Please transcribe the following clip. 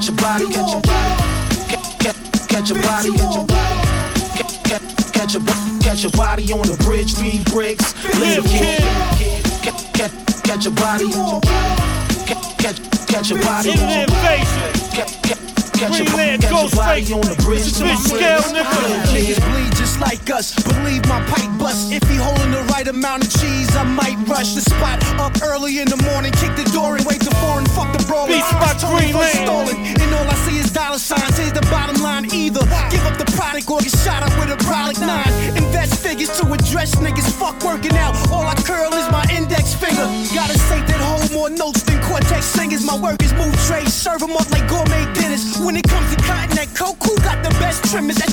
catch your body, catch your body, catch your body, catch your body on the bridge, speed bricks, live kid, catch your body, catch your body, catch your body on the bridge, niggas bleed just like us, believe my pipe bust. If he holding the right amount of cheese, I might rush the spot up early in the morning, kick the door and wait the foreign, fuck the brawler. Beast by Greenland. Stolen, and all I see is dollar signs. Here's the bottom line: either give up the product or get shot up with a brolic 9. Invest figures to address niggas, fuck working out. All I curl is my index finger. Gotta say that hold more notes than Cortex singers. My workers move trays, serve them up like gourmet dinners. When it comes to cotton that coke, who got the best trimmers?